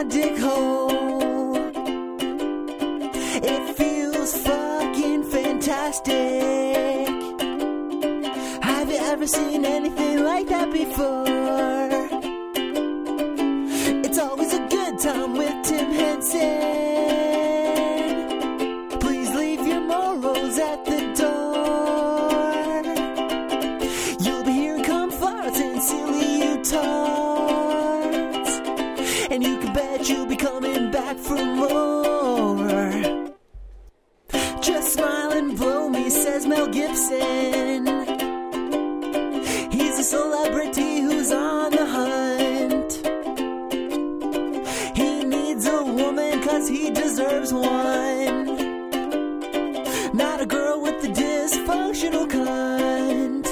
my dick hole. It feels fucking fantastic. Have you ever seen anything like that before? It's always a good time with Tim Henson. Please leave your morals at the door. You'll be hearing cum farts and silly U-tards, and you can bet you'll be coming back for more. Just smile and blow me, says Mel Gibson. He's a celebrity who's on the hunt. He needs a woman 'cause he deserves one. Not a girl with a dysfunctional cunt.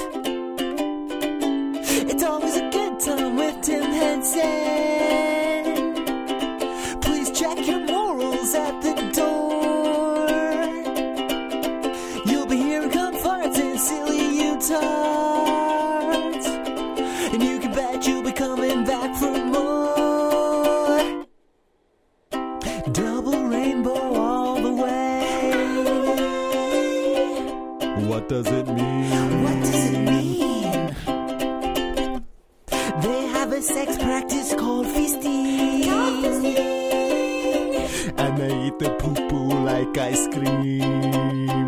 It's always a good time with Tim Henson. Please check your morals at the door. You'll be hearing cum farts and silly U-tards, and you can bet you'll be coming back for more. Double rainbow all the way. What does it mean? What does it mean? They have a sex practice called feasting. And they eat the poo-poo like ice cream.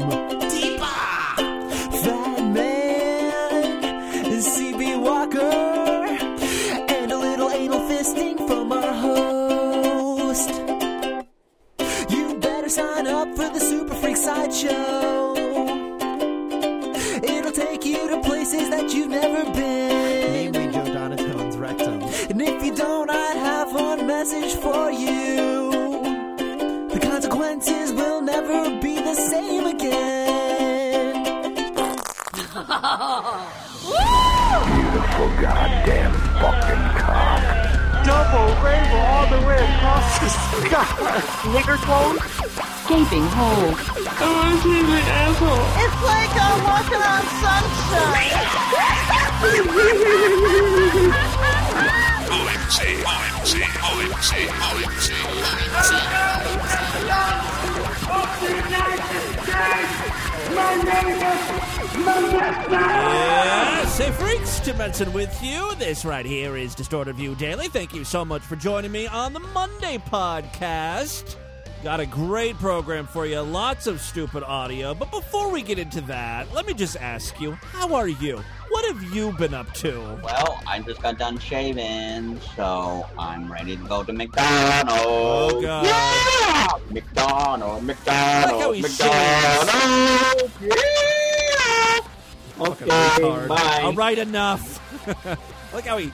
Fat Man, CB Walker, and a little anal fisting from our host. You better sign up for the Super Freak Sideshow. It'll take you to places that you've never been. Namely Joe Donatone's rectum. And if you don't, I have one message for you. The consequences will never be the same again. Beautiful goddamn fucking cock. Double rainbow all the way across the sky. Nigger clone? Gaping hole. I want to see the asshole. It's like I'm walking on sunshine. Yes, hey freaks, Tim Benson with you. This right here is Distorted View Daily. Thank you so much for joining me on the Monday podcast. Got a great program for you, lots of stupid audio. But before we get into that, let me just ask you, how are you? What have you been up to? Well, I just got done shaving, so I'm ready to go to McDonald's. Oh, God. Yeah! McDonald's. Like how he McDonald's. Yeah! Fucking Okay, retard. bye. All right, enough. Like how he,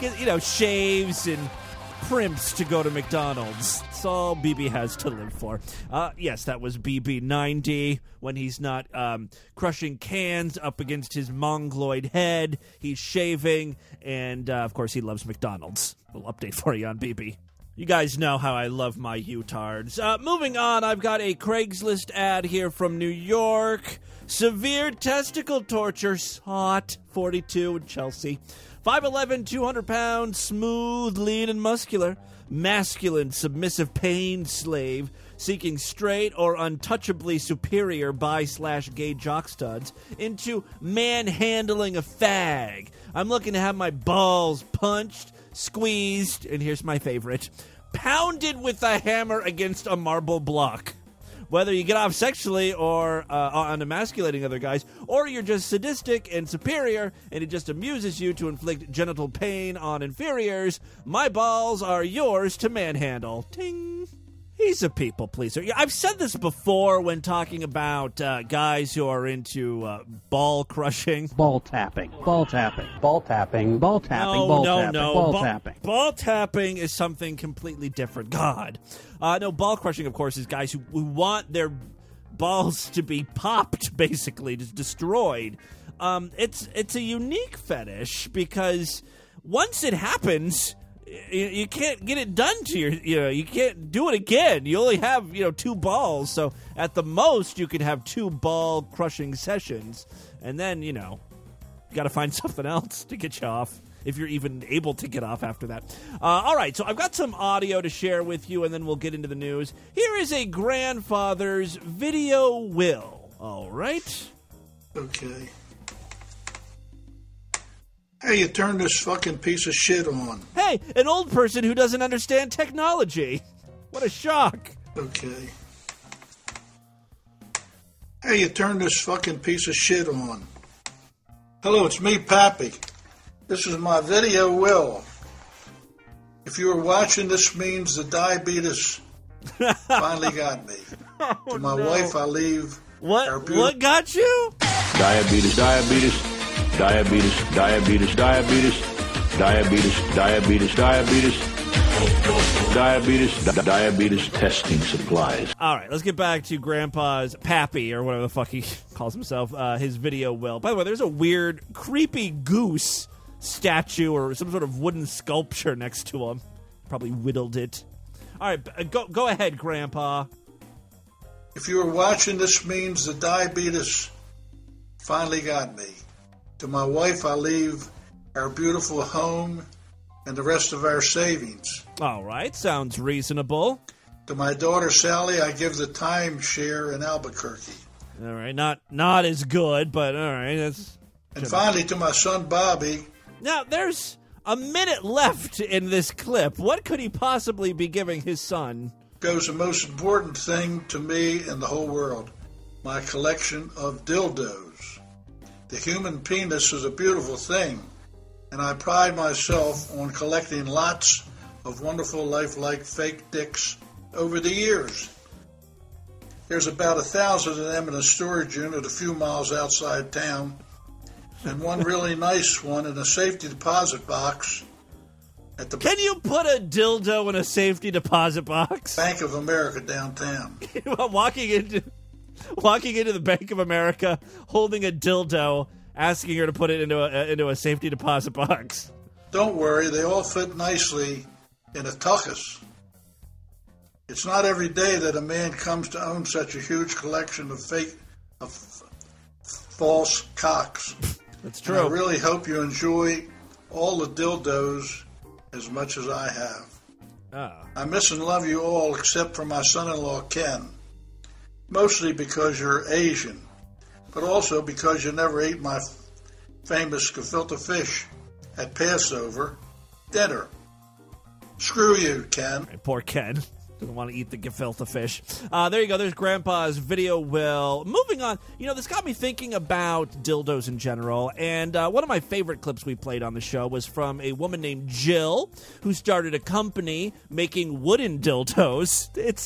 shaves and primps to go to McDonald's. That's all BB has to live for. Yes, that was BB90 when he's not crushing cans up against his mongoloid head. He's shaving, and of course he loves McDonald's. A little update for you on BB. You guys know how I love my U-tards. Moving on, I've got a Craigslist ad here from New York. Severe testicle torture, hot, 42 in Chelsea. 5'11", 200 pounds, smooth, lean, and muscular. Masculine, submissive pain slave, seeking straight or untouchably superior bi/gay jock studs into manhandling a fag. I'm looking to have my balls punched, squeezed, and here's my favorite, pounded with a hammer against a marble block. Whether you get off sexually or on emasculating other guys, or you're just sadistic and superior, and it just amuses you to inflict genital pain on inferiors, my balls are yours to manhandle. Ting! He's a people pleaser. I've said this before when talking about guys who are into ball crushing. Ball tapping. Ball tapping. Ball tapping. Ball tapping. Ball tapping. Ball tapping. Ball tapping is something completely different. God. No, ball crushing, of course, is guys who want their balls to be popped, basically, just destroyed. It's a unique fetish because once it happens, you can't get it done to you can't do it again. You only have, two balls. So at the most, you could have 2 ball crushing sessions. And then, you got to find something else to get you off. if you're even able to get off after that. All right, so I've got some audio to share with you, and then we'll get into the news. Here is a grandfather's video will. All right. Okay. Hey, you turn this fucking piece of shit on. Hey, an old person who doesn't understand technology. What a shock. Okay. Hey, you turn this fucking piece of shit on. Hello, it's me, Pappy. This is my video will. If you were watching, this means the diabetes finally got me. To my wife, I leave... What got you? Diabetes, diabetes, diabetes, diabetes, diabetes, diabetes, diabetes, diabetes, diabetes testing supplies. All right, let's get back to Grandpa's Pappy, or whatever the fuck he calls himself, his video will. By the way, there's a weird, creepy goose statue or some sort of wooden sculpture next to him. Probably whittled it. All right, go ahead, Grandpa. If you were watching, this means the diabetes finally got me. To my wife, I leave our beautiful home and the rest of our savings. All right, sounds reasonable. To my daughter, Sally, I give the timeshare in Albuquerque. All right, not as good, but all right. And finally, to my son, Bobby. Now, there's a minute left in this clip. What could he possibly be giving his son? Goes the most important thing to me in the whole world, my collection of dildos. The human penis is a beautiful thing, and I pride myself on collecting lots of wonderful lifelike fake dicks over the years. There's about 1,000 of them in a storage unit a few miles outside town, and one really nice one in a safety deposit box. Can you put a dildo in a safety deposit box? Bank of America downtown. walking into the Bank of America, holding a dildo, asking her to put it into a safety deposit box. Don't worry, they all fit nicely in a tuchus. It's not every day that a man comes to own such a huge collection of false cocks. That's true. And I really hope you enjoy all the dildos as much as I have. I miss and love you all except for my son-in-law, Ken. Mostly because you're Asian, but also because you never ate my famous gefilte fish at Passover dinner. Screw you, Ken. Right, poor Ken. Doesn't want to eat the gefilte fish. There you go. There's Grandpa's video will. Moving on. You know, this got me thinking about dildos in general. And one of my favorite clips we played on the show was from a woman named Jill, who started a company making wooden dildos. It's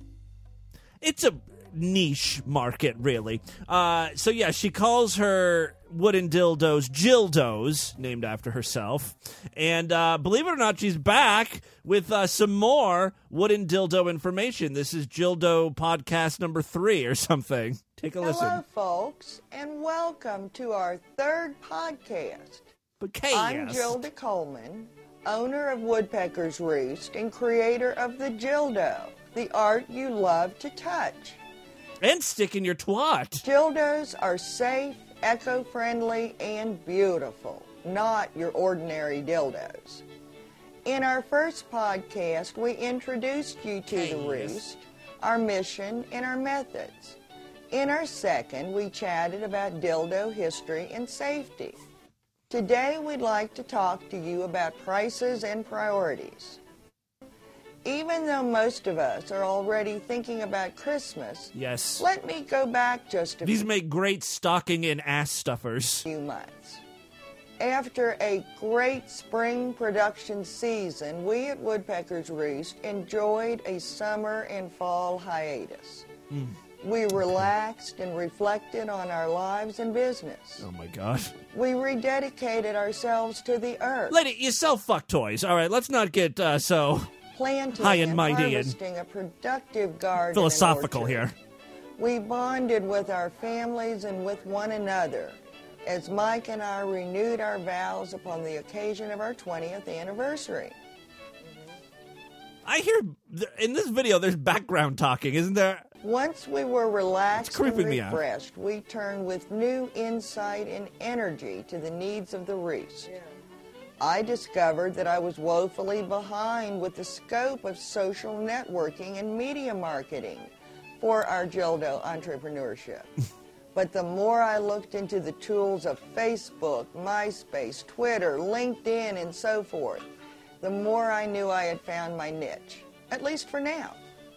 a niche market, really. So, yeah, she calls her wooden dildos Jildos, named after herself. And believe it or not, she's back with some more wooden dildo information. This is Jildo podcast number 3 or something. Take a listen. Hello, folks, and welcome to our 3rd podcast. I'm Gilda Coleman, owner of Woodpecker's Roost and creator of the Jildo, the art you love to touch. And stick in your twat. Dildos are safe, eco-friendly, and beautiful, not your ordinary dildos. In our first podcast, we introduced you to the Roost, our mission, and our methods. In our second, we chatted about dildo history and safety. Today, we'd like to talk to you about prices and priorities. Even though most of us are already thinking about Christmas, yes, let me go back just a These make great stocking and ass stuffers. few months. After a great spring production season, we at Woodpecker's Roost enjoyed a summer and fall hiatus. We relaxed and reflected on our lives and business. Oh, my God. We rededicated ourselves to the earth. Lady, you sell fuck toys. All right, let's not get so planting high and mighty and harvesting a productive garden philosophical and orchard. here. We bonded with our families and with one another as Mike and I renewed our vows upon the occasion of our 20th anniversary. I hear in this video there's background talking, isn't there? Once we were relaxed and creeping me out. refreshed, we turned with new insight and energy to the needs of the Roost. I discovered that I was woefully behind with the scope of social networking and media marketing for our Gildo entrepreneurship. But the more I looked into the tools of Facebook, MySpace, Twitter, LinkedIn, and so forth, the more I knew I had found my niche, at least for now.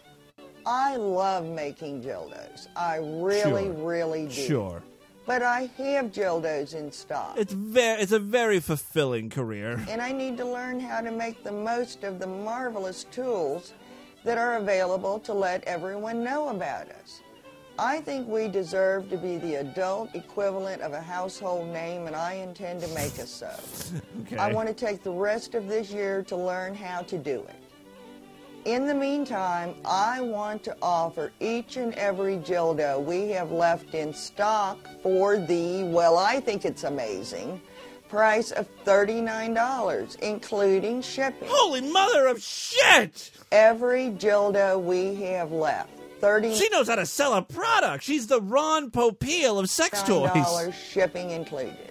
I love making dildos. I really do. Sure. But I have dildos in stock. It's a very fulfilling career. And I need to learn how to make the most of the marvelous tools that are available to let everyone know about us. I think we deserve to be the adult equivalent of a household name, and I intend to make us so. Okay. I want to take the rest of this year to learn how to do it. In the meantime, I want to offer each and every dildo we have left in stock for the, well, I think it's amazing, price of $39, including shipping. Holy mother of shit! Every dildo we have left. She knows how to sell a product. She's the Ron Popeil of sex toys. $39 shipping included.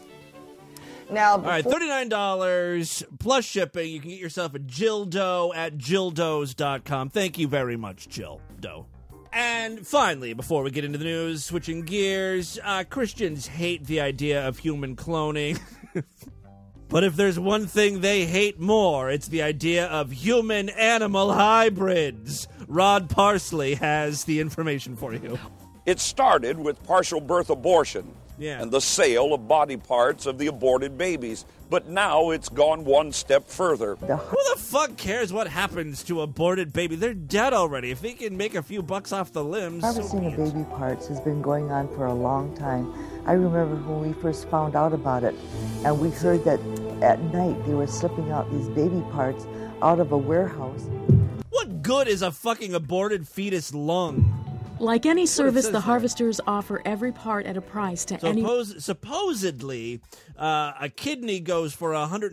Now, all right, $39 plus shipping. You can get yourself a Gildo at Gildos.com. Thank you very much, Gildo. And finally, before we get into the news, switching gears, Christians hate the idea of human cloning. But if there's one thing they hate more, it's the idea of human-animal hybrids. Rod Parsley has the information for you. It started with partial birth abortion and the sale of body parts of the aborted babies. But now it's gone one step further. Who the fuck cares what happens to aborted baby? They're dead already. If they can make a few bucks off the limbs. Harvesting of baby parts has been going on for a long time. I remember when we first found out about it, and we heard that at night they were slipping out these baby parts out of a warehouse. What good is a fucking aborted fetus lung? Like any service, the harvesters offer every part at a price to any... Supposedly, a kidney goes for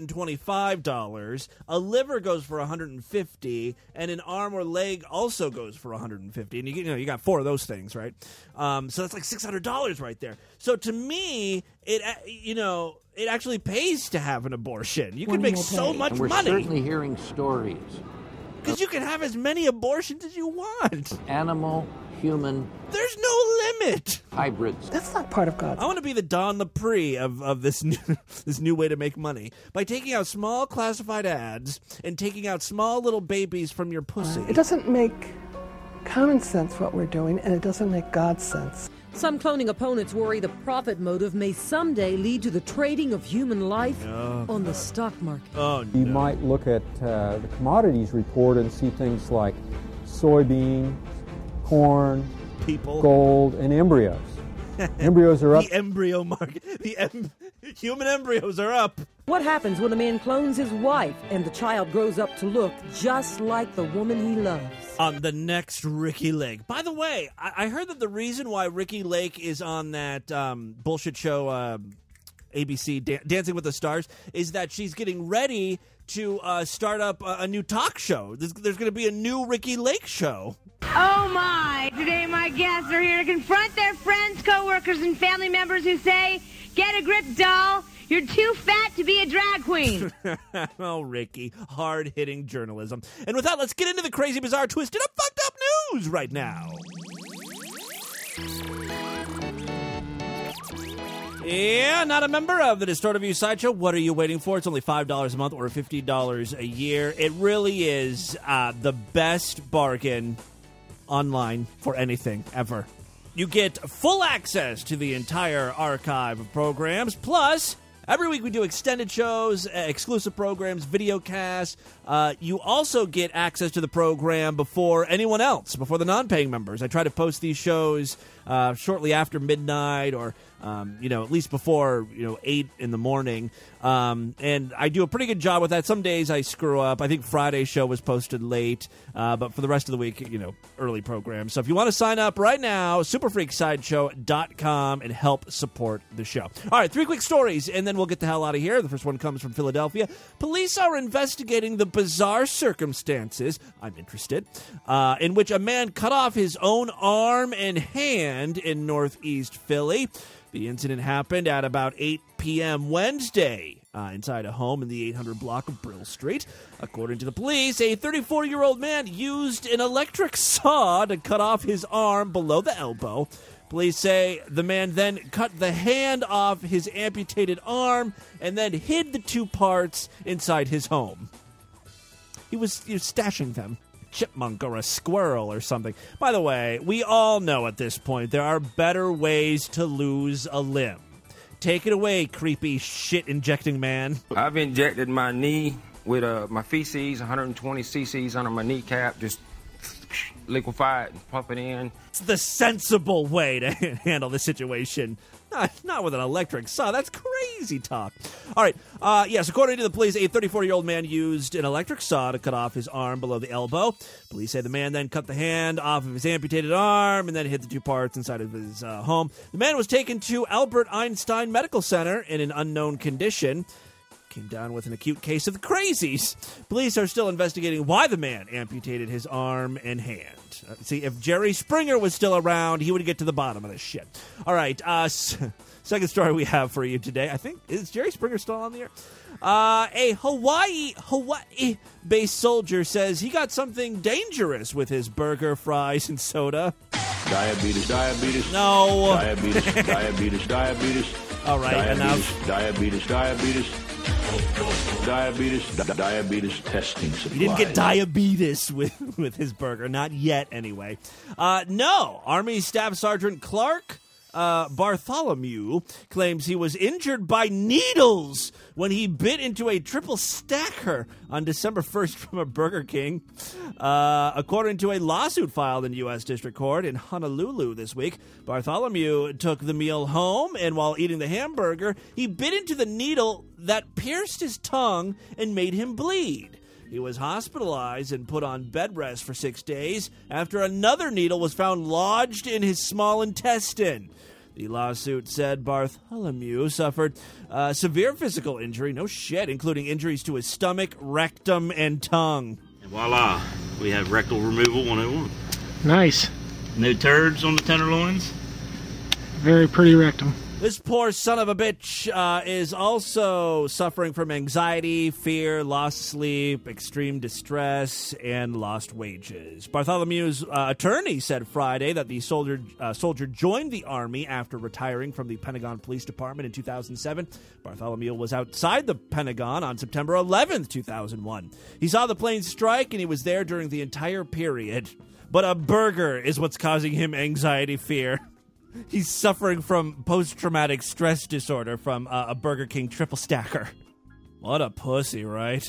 $125, a liver goes for $150, and an arm or leg also goes for $150. And you got 4 of those things, right? So that's like $600 right there. So to me, it actually pays to have an abortion. You can make so much we're money. We're certainly hearing stories. Because you can have as many abortions as you want. Animal, human. There's no limit. Hybrids. That's not part of God. I want to be the Don Lepre of this new way to make money by taking out small classified ads and taking out small little babies from your pussy. It doesn't make common sense what we're doing, and it doesn't make God's sense. Some cloning opponents worry the profit motive may someday lead to the trading of human life on the stock market. Oh, no. You might look at the commodities report and see things like soybeans, corn, gold, and embryos. Embryos are up. The embryo market. Human embryos are up. What happens when a man clones his wife and the child grows up to look just like the woman he loves? On the next Ricky Lake. By the way, I heard that the reason why Ricky Lake is on that bullshit show, ABC, Dancing with the Stars, is that she's getting ready to start up a new talk show. There's going to be a new Ricky Lake show. Oh my! Today my guests are here to confront their friends, co-workers, and family members who say, "Get a grip, doll. You're too fat to be a drag queen." Oh, Ricky. Hard-hitting journalism. And with that, let's get into the crazy, bizarre, twisted up, fucked up news right now. Yeah, not a member of the Distorted View Sideshow. What are you waiting for? It's only $5 a month or $50 a year. It really is the best bargain online for anything ever. You get full access to the entire archive of programs, plus every week we do extended shows, exclusive programs, video casts. You also get access to the program before anyone else, before the non-paying members. I try to post these shows shortly after midnight or, at least before, 8 in the morning. And I do a pretty good job with that. Some days I screw up. I think Friday's show was posted late. But for the rest of the week, early programs. So if you want to sign up right now, superfreaksideshow.com and help support the show. All right, 3 quick stories, and then we'll get the hell out of here. The first one comes from Philadelphia. Police are investigating the bizarre circumstances, I'm interested, in which a man cut off his own arm and hand in northeast Philly. The incident happened at about 8 p.m. Wednesday inside a home in the 800 block of Brill Street. According to the police, a 34-year-old man used an electric saw to cut off his arm below the elbow. Police say the man then cut the hand off his amputated arm and then hid the two parts inside his home. He was stashing them. Chipmunk or a squirrel or something. By the way, we all know at this point there are better ways to lose a limb. Take it away, creepy shit-injecting man. I've injected my knee with my feces, 120 cc's under my kneecap, just liquefy it and pump it in. It's the sensible way to handle the situation. Not with an electric saw. That's crazy talk. All right. Yes, according to the police, a 34-year-old man used an electric saw to cut off his arm below the elbow. Police say the man then cut the hand off of his amputated arm and then hit the two parts inside of his home. The man was taken to Albert Einstein Medical Center in an unknown condition. Came down with an acute case of the crazies. Police are still investigating why the man amputated his arm and hand. See, if Jerry Springer was still around, he would get to the bottom of this shit. All right, second story we have for you today. I think, is Jerry Springer still on the air? A Hawaii-based soldier says he got something dangerous with his burger, fries, and soda. Diabetes. No. Diabetes. All right, enough. Diabetes testing supplies. He didn't get diabetes with his burger. Not yet, anyway. No. Army Staff Sergeant Clark Bartholomew claims he was injured by needles when he bit into a triple stacker on December 1st from a Burger King. According to a lawsuit filed in U.S. District Court in Honolulu this week, Bartholomew took the meal home, and while eating the hamburger, he bit into the needle that pierced his tongue and made him bleed. He was hospitalized and put on bed rest for 6 days after another needle was found lodged in his small intestine. The lawsuit said Bartholomew suffered severe physical injury, no shit, including injuries to his stomach, rectum, and tongue. And voila, we have rectal removal 101. Nice. No turds on the tenderloins? Very pretty rectum. This poor son of a bitch is also suffering from anxiety, fear, lost sleep, extreme distress, and lost wages. Bartholomew's attorney said Friday that the soldier joined the Army after retiring from the Pentagon Police Department in 2007. Bartholomew was outside the Pentagon on September 11th, 2001. He saw the plane strike, and he was there during the entire period. But a burger is what's causing him anxiety, fear. He's suffering from post-traumatic stress disorder from a Burger King triple stacker. What a pussy, right?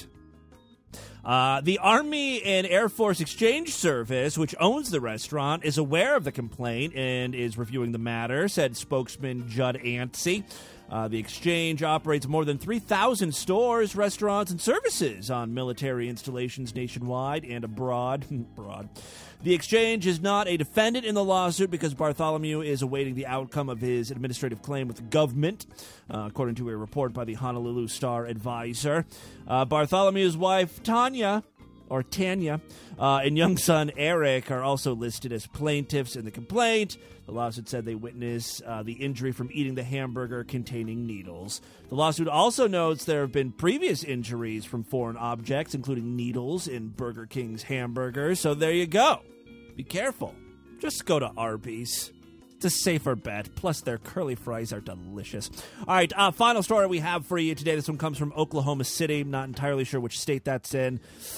The Army and Air Force Exchange Service, which owns the restaurant, is aware of the complaint and is reviewing the matter, said spokesman Judd Antsey. The exchange operates more than 3,000 stores, restaurants, and services on military installations nationwide and abroad. The exchange is not a defendant in the lawsuit because Bartholomew is awaiting the outcome of his administrative claim with the government, according to a report by the Honolulu Star-Advisor. Bartholomew's wife, Tanya, and young son Eric are also listed as plaintiffs in the complaint. The lawsuit said they witnessed the injury from eating the hamburger containing needles. The lawsuit also notes there have been previous injuries from foreign objects, including needles in Burger King's hamburgers. So there you go. Be careful. Just go to Arby's. It's a safer bet. Plus, their curly fries are delicious. All right, final story we have for you today. This one comes from Oklahoma City. I'm not entirely sure which state that's in.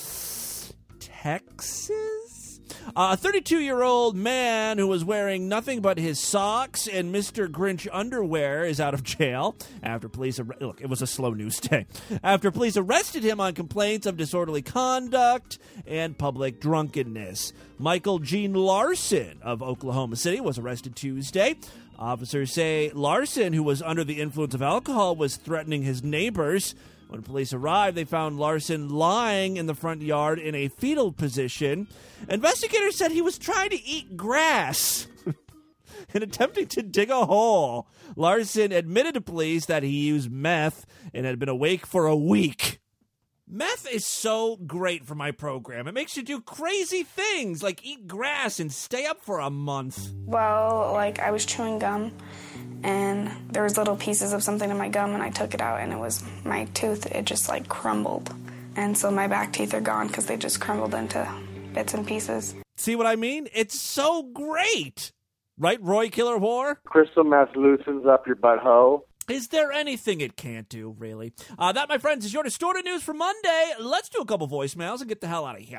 Texas? A 32-year-old man who was wearing nothing but his socks and Mr. Grinch underwear is out of jail after police... Look, it was a slow news day. After police arrested him on complaints of disorderly conduct and public drunkenness. Michael Gene Larson of Oklahoma City was arrested Tuesday. Officers say Larson, who was under the influence of alcohol, was threatening his neighbors. When police arrived, they found Larson lying in the front yard in a fetal position. Investigators said he was trying to eat grass and attempting to dig a hole. Larson admitted to police that he used meth and had been awake for a week. Meth is so great for my program. It makes you do crazy things like eat grass and stay up for a month. Well, I was chewing gum, and there was little pieces of something in my gum, and I took it out, and it was my tooth. It just like crumbled, and so my back teeth are gone because they just crumbled into bits and pieces. See what I mean? It's so great, right, Roy Killer Whore? Crystal meth loosens up your butthole. Is there anything it can't do, really? That, my friends, is your distorted news for Monday. Let's do a couple voicemails and get the hell out of here.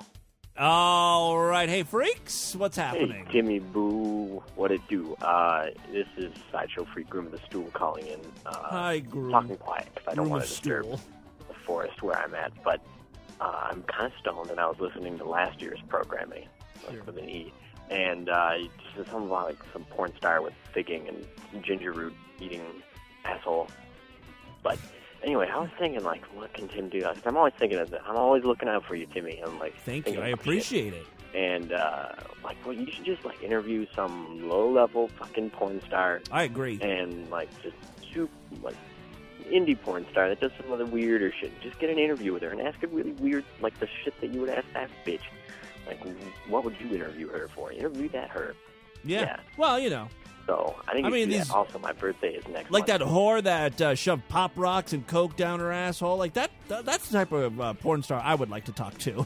All right. Hey, freaks, what's happening? Hey, Jimmy Boo, what it do? This is Sideshow Freak Groom of the Stool calling in. Hi, Groom. Talking quiet because I don't Groom want of to disturb Stool. the forest where I'm at, but I'm kind of stoned, and I was listening to last year's programming with an E, and just something about like some porn star with figging and ginger root eating asshole. But anyway, I was thinking, like, what can Tim do? I'm always thinking of that. I'm always looking out for you, Timmy. I'm like, thank you. I appreciate it. And like, well, you should just like interview some low-level fucking porn star. I agree. And like, just like indie porn star that does some other weirder shit. Just get an interview with her and ask her really weird, like the shit that you would ask that bitch. Like, what would you interview her for? Interview that her. Yeah. Well, you know. So I think also my birthday is next like month. that whore that shoved pop rocks and coke down her asshole. Like that's the type of porn star I would like to talk to.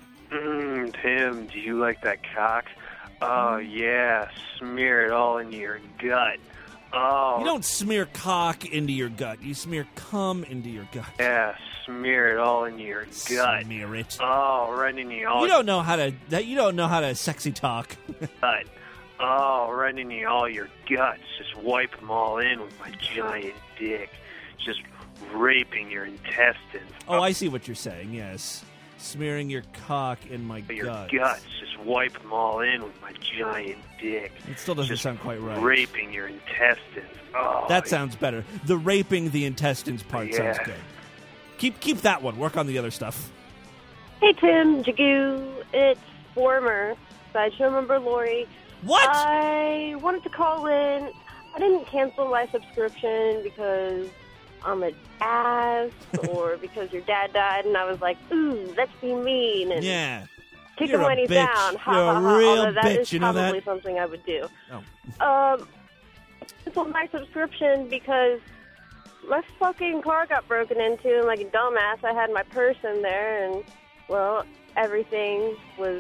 Tim, do you like that cock? Oh, yeah, smear it all into your gut. Oh. You don't smear cock into your gut. You smear cum into your gut. Yeah, smear it all into your gut. Smear it. Oh, right into your... You don't know how to sexy talk. gut. Oh, right into all your guts. Just wipe them all in with my giant dick. Just raping your intestines. Oh, I see what you're saying, yes. Smearing your cock in my guts. Your guts. Just wipe them all in with my giant dick. It still doesn't sound quite right. Raping your intestines. Oh, that sounds better. The raping the intestines part sounds good. Keep that one. Work on the other stuff. Hey, Tim, Jagoo. It's former Sideshow member Lori. What? I wanted to call in. I didn't cancel my subscription because I'm an ass or because your dad died, and I was like, ooh, let's be mean. And kick him when he's down. Ha, You're ha, a ha. real Although that bitch, is you know that? probably something I would do. Oh. Canceled my subscription because my fucking car got broken into, and like a dumbass, I had my purse in there, and, well, everything was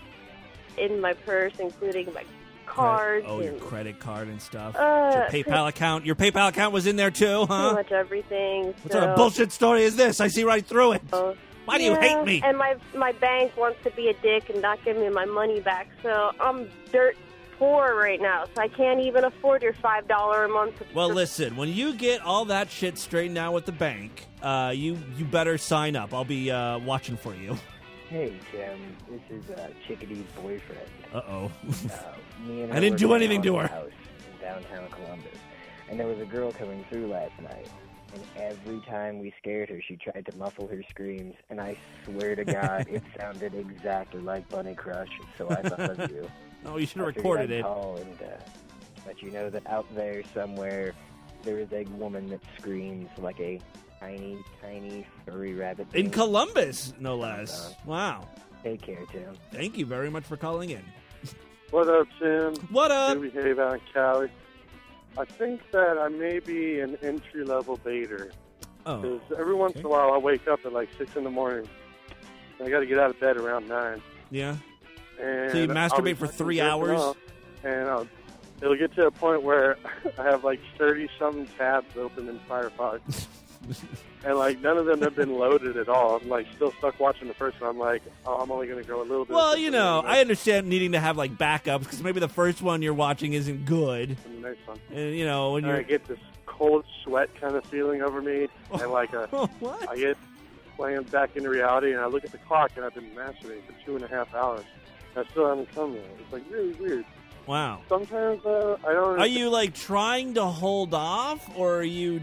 in my purse, including my cards. Your credit card and stuff. Your PayPal account. Your PayPal account was in there too, huh? Pretty much everything. What sort of bullshit story is this? I see right through it. Why do you hate me? And my bank wants to be a dick and not give me my money back, so I'm dirt poor right now, so I can't even afford your $5 a month subscription. Well, listen, when you get all that shit straightened out with the bank, you better sign up. I'll be watching for you. Hey, Tim. This is Chickadee's boyfriend. Uh-oh. Me and her I didn't do were anything down to her. at the house in downtown Columbus. And there was a girl coming through last night. And every time we scared her, she tried to muffle her screams. And I swear to God, it sounded exactly like Bunny Crush. So I thought of you. Oh, you should have I figured recorded I'd it. Call and let you know that out there somewhere, there is a woman that screams like a tiny, tiny furry rabbit. In Columbus, no less. Wow. Take care, Tim. Thank you very much for calling in. What up, Tim? What up? Here we behave out in Cali. I think that I may be an entry-level baiter. Oh. Because every once in a while I wake up at like 6 in the morning. And I got to get out of bed around 9. Yeah. And So you I'll masturbate be for fucking 3 jerking hours? off, and it'll get to a point where I have like 30-something tabs open in Firefox. And like none of them have been loaded at all. I'm like still stuck watching the first one. I'm like, oh, I'm only going to go a little bit. Well, you know, I understand needing to have like backups because maybe the first one you're watching isn't good. The next one. And you know, when And I get this cold sweat kind of feeling over me, and like what? I get playing back into reality, and I look at the clock, and I've been masturbating for 2.5 hours. I still haven't come yet. It's like really weird. Wow. Sometimes I don't. Are you like trying to hold off, or are you?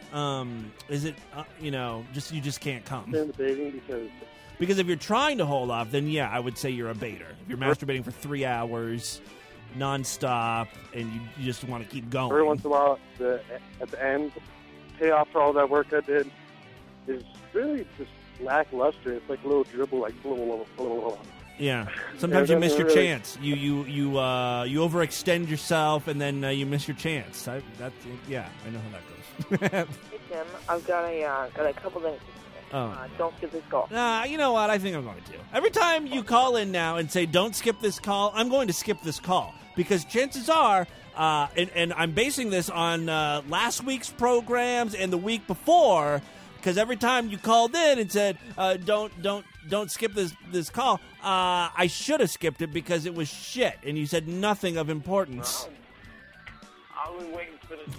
Is it you know you just can't come? I'm debating because if you're trying to hold off, then yeah, I would say you're a baiter. If you're masturbating for 3 hours, nonstop, and you just want to keep going. Every once in a while, at the end, payoff for all that work I did is really just lackluster. It's like a little dribble, like blah, blah, blah, blah, blah. Yeah. Sometimes It you miss doesn't your really- chance. You overextend yourself, and then you miss your chance. I know how that goes. Hey Tim, I've got a couple things. Don't skip this call. Nah, you know what? I think I'm going to. Every time you call in now and say, don't skip this call, I'm going to skip this call. Because chances are, and I'm basing this on last week's programs and the week before, because every time you called in and said, don't skip this call, I should have skipped it because it was shit, and you said nothing of importance. I was waiting for this.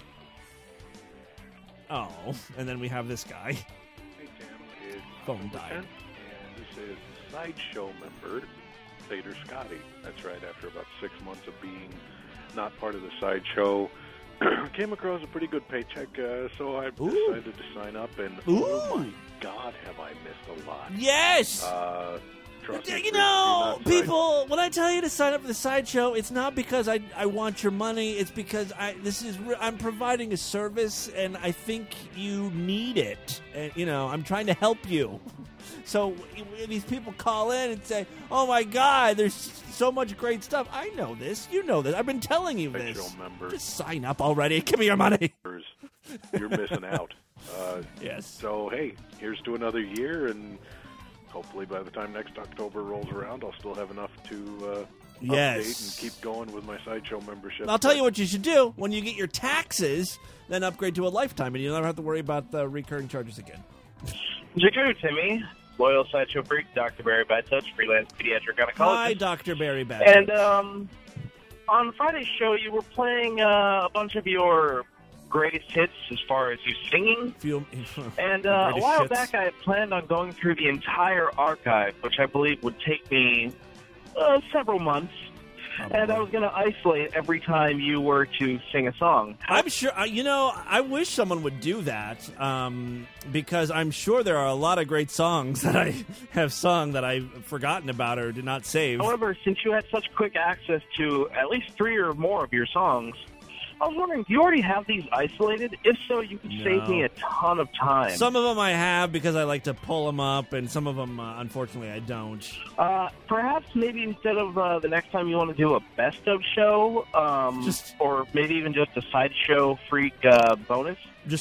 Oh, and then we have this guy. Hey, Tim. It's Phone died. And this is Sideshow member, Satyr Scotty. That's right, after about 6 months of being not part of the Sideshow, came across a pretty good paycheck, so I decided to sign up, and oh my God, have I missed a lot. Yes! Trust me, You know, people, when I tell you to sign up for the Sideshow, it's not because I want your money. It's because I'm providing a service, and I think you need it. And, I'm trying to help you. So these people call in and say, oh, my God, there's so much great stuff. I know this. You know this. I've been telling you this. Sideshow member. Just sign up already. Give me your money. You're missing out. Yes. So, hey, here's to another year, and hopefully by the time next October rolls around, I'll still have enough to update and keep going with my Sideshow membership. I'll tell you what you should do. When you get your taxes, then upgrade to a lifetime, and you'll never have to worry about the recurring charges again. Jigoo, Timmy. Loyal Sideshow freak, Dr. Barry Badtouch, freelance pediatric gynecologist. Hi, Dr. Barry Badtouch. And on Friday's show, you were playing a bunch of your greatest hits as far as you singing. And a while back, I had planned on going through the entire archive, which I believe would take me several months. And I was going to isolate every time you were to sing a song. I'm sure, I wish someone would do that, because I'm sure there are a lot of great songs that I have sung that I've forgotten about or did not save. However, since you had such quick access to at least 3 or more of your songs, I was wondering, do you already have these isolated? If so, you could save me a ton of time. Some of them I have because I like to pull them up, and some of them, unfortunately, I don't. Perhaps maybe instead of the next time you want to do a best of show, or maybe even just a Sideshow freak bonus.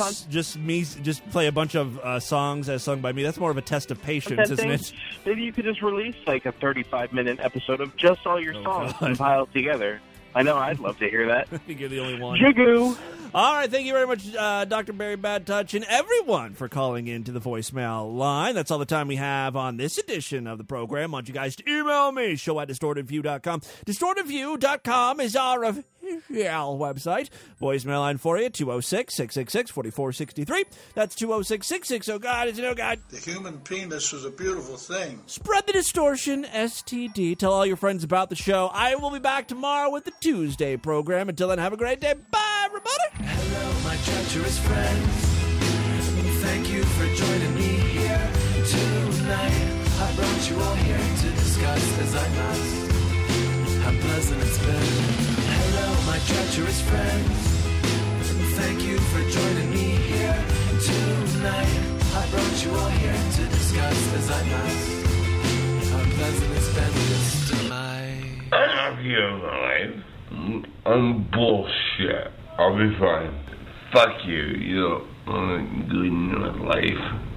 Just play a bunch of songs as sung by me. That's more of a test of patience, isn't it? Maybe you could just release like a 35-minute episode of just all your songs compiled together. I know, I'd love to hear that. I think you're the only one. Jigoo! All right, thank you very much, Dr. Barry Badtouch, and everyone for calling in to the voicemail line. That's all the time we have on this edition of the program. I want you guys to email me, show@distortedview.com. Distortedview.com is our official website. Voicemail line for you, 206-666-4463. That's 206-660. Oh, God, it's no God. The human penis is a beautiful thing. Spread the distortion, STD. Tell all your friends about the show. I will be back tomorrow with the Tuesday program. Until then, have a great day. Bye, everybody. Hello, my treacherous friends. Thank you for joining me here tonight. I brought you all here to discuss, as I must, how pleasant it's been. Hello, my treacherous friends. Thank you for joining me here tonight. I brought you all here to discuss, as I must, how pleasant it's been this tonight. I'm not here tonight. I'm bullshit. I'll be fine. Fuck you. You don't want to good in your life.